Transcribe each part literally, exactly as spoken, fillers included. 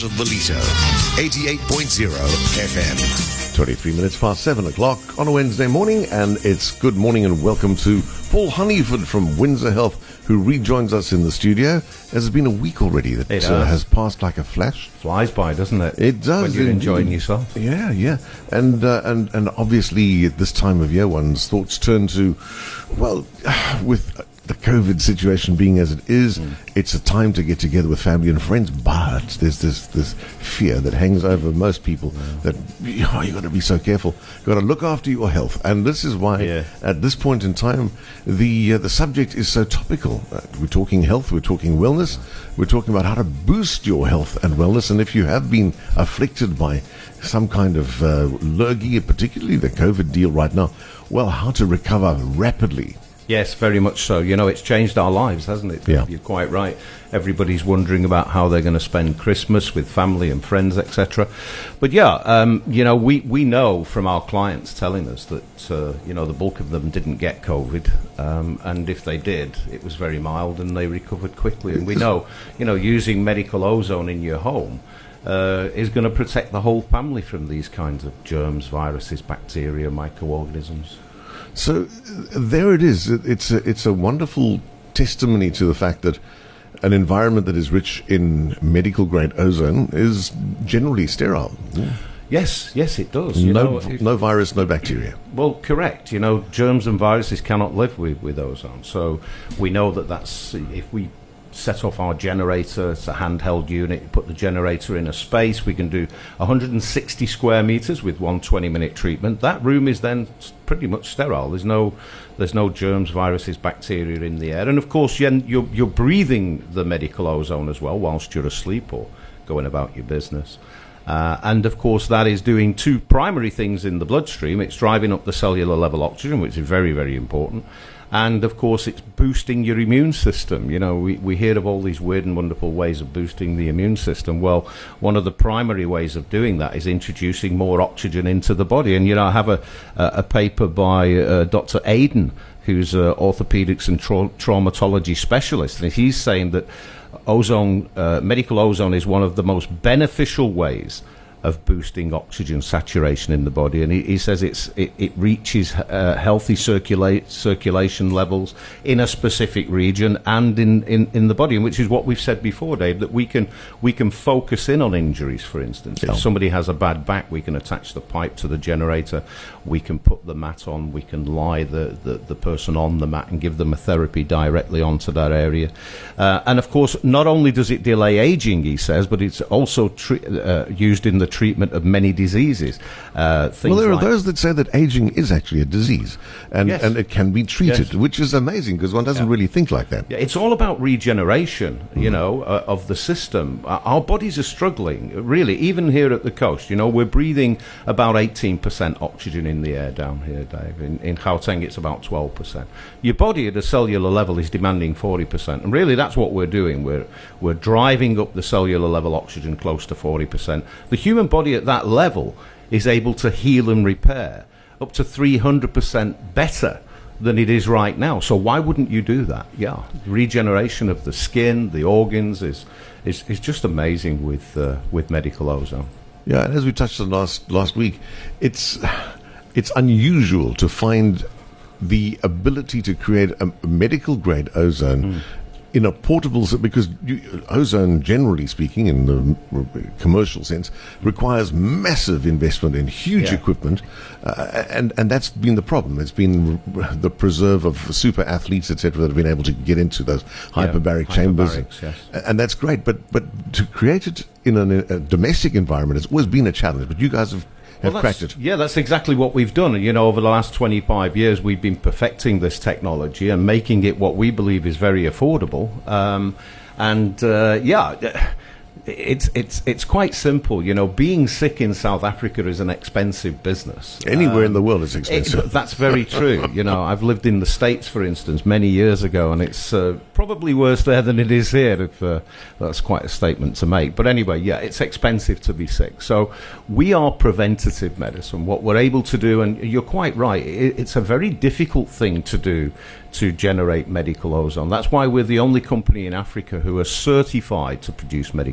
Belito, eighty-eight point zero F M. twenty-three minutes past seven o'clock on a Wednesday morning, and it's good morning and welcome to Paul Honeyford from Windsor Health, who rejoins us in the studio. As it's been a week already that It uh, has. has passed like a flash. Flies by, doesn't it? It does. When you're indeed. enjoying yourself. Yeah, yeah. And, uh, and, and obviously at this time of year, one's thoughts turn to, well, with the COVID situation being as it is, mm. it's a time to get together with family and friends, but there's this this fear that hangs over most people yeah. that, oh, you got to be so careful, you got to look after your health, and this is why yeah. at this point in time the uh, the subject is so topical. Uh, we're talking health, we're talking wellness, we're talking about how to boost your health and wellness, and if you have been afflicted by some kind of uh, lurgy, particularly the COVID deal right now, well, how to recover rapidly. Yes, very much so. You know, it's changed our lives, hasn't it? Yeah. You're quite right. Everybody's wondering about how they're going to spend Christmas with family and friends, et cetera. But yeah, um, you know, we, we know from our clients telling us that, uh, you know, the bulk of them didn't get COVID. Um, and if they did, it was very mild and they recovered quickly. And we know, you know, using medical ozone in your home uh, is going to protect the whole family from these kinds of germs, viruses, bacteria, microorganisms. So there it is. It's a, it's a wonderful testimony to the fact that an environment that is rich in medical grade ozone is generally sterile. Yeah. Yes, yes, it does. You no, know, if, no virus, no bacteria. Well, correct. You know, germs and viruses cannot live with, with ozone. So we know that that's, if we set off our generator, it's a handheld unit, put the generator in a space, we can do one hundred sixty square meters with one twenty minute treatment. That room is then pretty much sterile. There's no there's no germs, viruses, bacteria in the air. And of course you're, you're, you're breathing the medical ozone as well whilst you're asleep or going about your business. Uh, and of course that is doing two primary things in the bloodstream. It's driving up the cellular level oxygen, which is very, very important. And, of course, it's boosting your immune system. You know, we, we hear of all these weird and wonderful ways of boosting the immune system. Well, one of the primary ways of doing that is introducing more oxygen into the body. And, you know, I have a, a, a paper by uh, Doctor Aiden, who's an orthopedics and tra- traumatology specialist. And he's saying that ozone, uh, medical ozone is one of the most beneficial ways of boosting oxygen saturation in the body, and he, he says it's it, it reaches uh, healthy circulate circulation levels in a specific region and in, in, in the body, which is what we've said before, Dave, that we can we can focus in on injuries. For instance, yeah. If somebody has a bad back, we can attach the pipe to the generator, we can put the mat on, we can lie the, the, the person on the mat and give them a therapy directly onto that area. Uh, and of course, not only does it delay aging, he says, but it's also tre- uh, used in the treatment of many diseases. Uh, things well, there like are those that say that aging is actually a disease, and, yes. and it can be treated, yes. which is amazing because one doesn't yeah. really think like that. Yeah, it's all about regeneration, you mm. know, uh, of the system. Uh, our bodies are struggling, really, even here at the coast. You know, we're breathing about eighteen percent oxygen in the air down here, Dave. In, in Gauteng, it's about twelve percent. Your body at a cellular level is demanding forty percent, and really that's what we're doing. We're, we're driving up the cellular level oxygen close to forty percent. The human body at that level is able to heal and repair up to three hundred percent better than it is right now. So why wouldn't you do that? Yeah, regeneration of the skin, the organs is is, is just amazing with uh, with medical ozone. Yeah, and as we touched on last last week, it's it's unusual to find the ability to create a medical grade ozone mm. in a portable, because you, ozone, generally speaking, in the commercial sense, requires massive investment in huge yeah. equipment, uh, and and that's been the problem. It's been the preserve of super athletes, et cetera, that have been able to get into those hyperbaric yeah, chambers, yes. and that's great. But but to create it in an, a domestic environment has always been a challenge. But you guys have. Have well, cracked it. Yeah, that's exactly what we've done. You know, over the last twenty-five years, we've been perfecting this technology and making it what we believe is very affordable. Um, and uh, yeah, it's it's it's quite simple. You know, being sick in South Africa is an expensive business. Anywhere um, in the world is expensive. It, that's very true. You know, I've lived in the States, for instance, many years ago, and it's uh, probably worse there than it is here. If uh, that's quite a statement to make. But anyway, yeah, it's expensive to be sick. So we are preventative medicine. What we're able to do, and you're quite right, it, it's a very difficult thing to do to generate medical ozone. That's why we're the only company in Africa who are certified to produce medical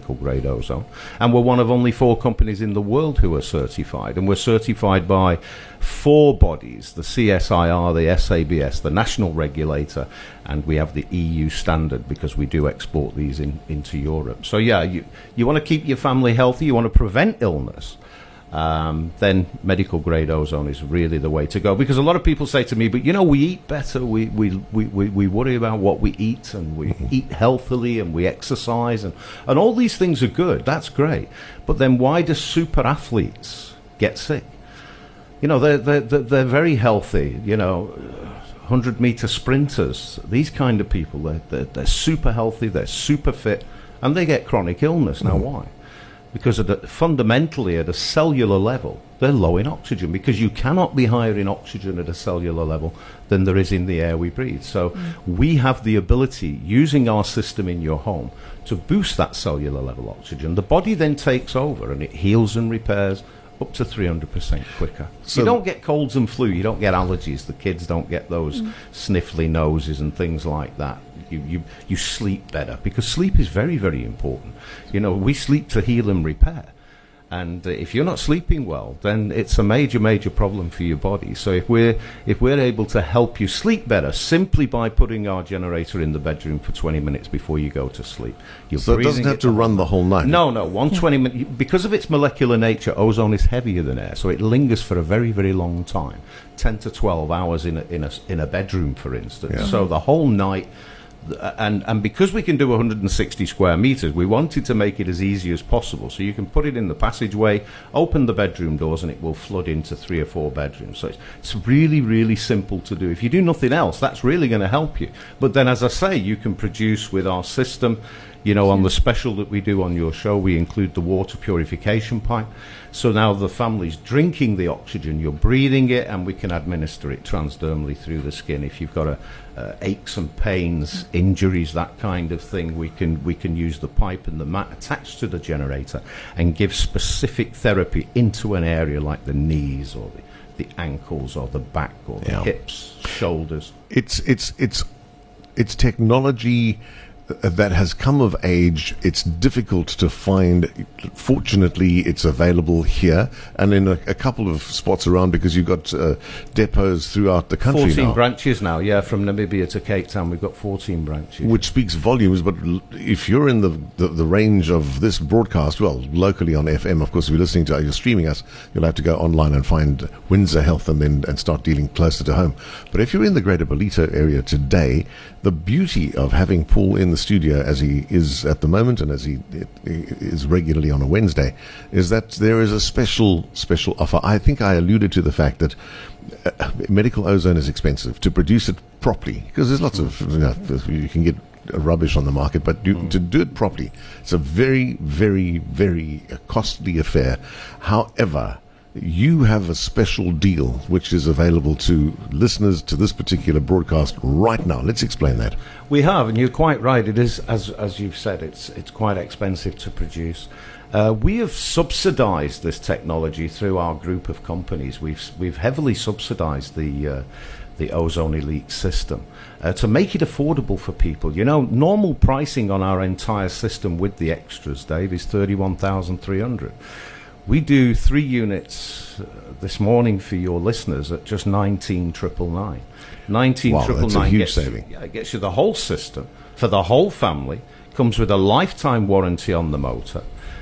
medical grade ozone. And we're one of only four companies in the world who are certified. And we're certified by four bodies, the C S I R, the S A B S, the national regulator, and we have the E U standard because we do export these in, into Europe. So yeah, you, you want to keep your family healthy, you want to prevent illness, Um, then medical grade ozone is really the way to go. Because a lot of people say to me, but you know, we eat better, we, we, we, we, we worry about what we eat, and we mm-hmm. eat healthily, and we exercise, and, and all these things are good. That's great. But then why do super athletes get sick? You know, they're, they're, they're very healthy, you know, hundred meter sprinters, these kind of people, they're, they're, they're super healthy, they're super fit, and they get chronic illness. Now, mm-hmm. why? Because at the, fundamentally, at a cellular level, they're low in oxygen, because you cannot be higher in oxygen at a cellular level than there is in the air we breathe. So mm. we have the ability, using our system in your home, to boost that cellular level oxygen. The body then takes over, and it heals and repairs up to three hundred percent quicker. So you don't get colds and flu, you don't get allergies, the kids don't get those mm. sniffly noses and things like that. You, you, you sleep better, because sleep is very, very important. You know, we sleep to heal and repair. And uh, if you're not sleeping well, then it's a major, major problem for your body. So if we're, if we're able to help you sleep better simply by putting our generator in the bedroom for twenty minutes before you go to sleep. You're so it doesn't have to run the whole night? No, no. One yeah. twenty minutes. Because of its molecular nature, ozone is heavier than air, so it lingers for a very, very long time. ten to twelve hours in a, in a, in a bedroom, for instance. Yeah. So the whole night... And, and because we can do one hundred sixty square meters, we wanted to make it as easy as possible. So you can put it in the passageway, open the bedroom doors, and it will flood into three or four bedrooms. So it's, it's really, really simple to do. If you do nothing else, that's really going to help you. But then, as I say, you can produce with our system. You know, on the special that we do on your show, we include the water purification pipe. So now the family's drinking the oxygen, you're breathing it, and we can administer it transdermally through the skin. If you've got a, uh, aches and pains, injuries, that kind of thing, we can we can use the pipe and the mat attached to the generator and give specific therapy into an area like the knees or the, the ankles or the back or the yeah. hips, shoulders. It's it's it's it's technology that has come of age. It's difficult to find. Fortunately, it's available here and in a, a couple of spots around, because you've got uh, depots throughout the country fourteen now. branches now, yeah, from Namibia to Cape Town, we've got fourteen branches. Which speaks volumes, but l- if you're in the, the, the range of this broadcast, well, locally on F M, of course, if you're listening to, you're streaming us, you'll have to go online and find Windsor Health and then and start dealing closer to home. But if you're in the Greater Ballito area today, the beauty of having Paul in the studio as he is at the moment, and as he, he is regularly on a Wednesday, is that there is a special special offer. I think I alluded to the fact that uh, medical ozone is expensive to produce it properly, because there's lots of, you know, you can get rubbish on the market, but you, mm. to do it properly, it's a very, very, very costly affair. However, you have a special deal which is available to listeners to this particular broadcast right now. Let's explain that. We have, and you're quite right. It is, as as you've said, it's it's quite expensive to produce. Uh, we have subsidised this technology through our group of companies. We've we've heavily subsidised the uh, the Ozone Elite system uh, to make it affordable for people. You know, normal pricing on our entire system with the extras, Dave, is thirty-one thousand three hundred dollars. We do three units uh, this morning for your listeners at just nineteen triple nine. Nineteen wow, triple that's a nine huge gets, saving. Yeah, it gets you the whole system for the whole family. Comes with a lifetime warranty on the motor.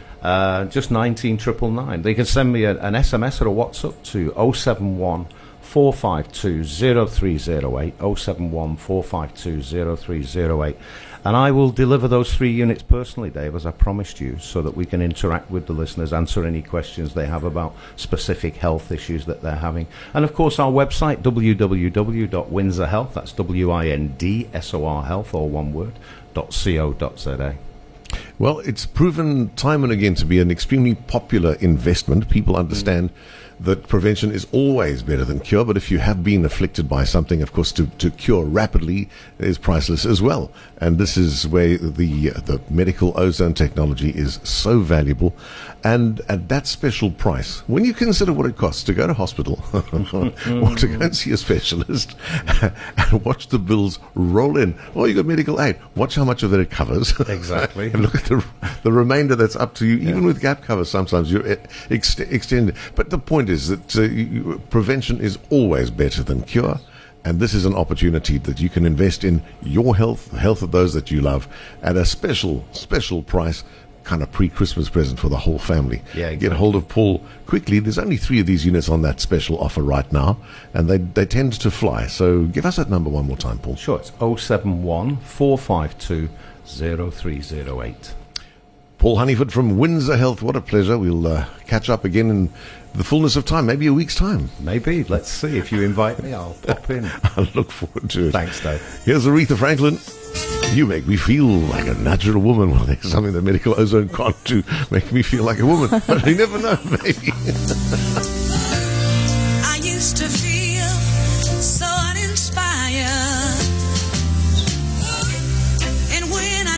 Uh, just nineteen triple nine. They can send me a, an S M S or a WhatsApp to oh seven one, four five two, oh three oh eight, oh seven one, four five two, oh three oh eight. And I will deliver those three units personally, Dave, as I promised you, so that we can interact with the listeners, answer any questions they have about specific health issues that they're having. And, of course, our website, w w w dot windsor health, that's W I N D S O R health, all one word, .co dot z a. Well, it's proven time and again to be an extremely popular investment. People understand mm. that prevention is always better than cure, but if you have been afflicted by something, of course, to, to cure rapidly is priceless as well. And this is where the the medical ozone technology is so valuable. And at that special price, when you consider what it costs to go to hospital or to go and see a specialist and watch the bills roll in, well, you got medical aid, watch how much of that it covers. Exactly. And look at the, the remainder that's up to you. Even yeah. with gap cover, sometimes you're ex- extended. But the point is that uh, you, prevention is always better than cure. And this is an opportunity that you can invest in your health, the health of those that you love, at a special, special price, kind of pre-Christmas present for the whole family. Yeah, exactly. Get hold of Paul quickly. There's only three of these units on that special offer right now, and they they tend to fly. So give us that number one more time, Paul. Sure, it's oh seven one, four five two, oh three oh eight. Paul Honeyford from Windsor Health. What a pleasure. We'll uh, catch up again in the fullness of time, maybe a week's time. Maybe. Let's see. If you invite me, I'll pop in. I look forward to it. Thanks, Dave. Here's Aretha Franklin. You make me feel like a natural woman. Well, there's something that medical ozone can't do. Make me feel like a woman. But you never know, maybe.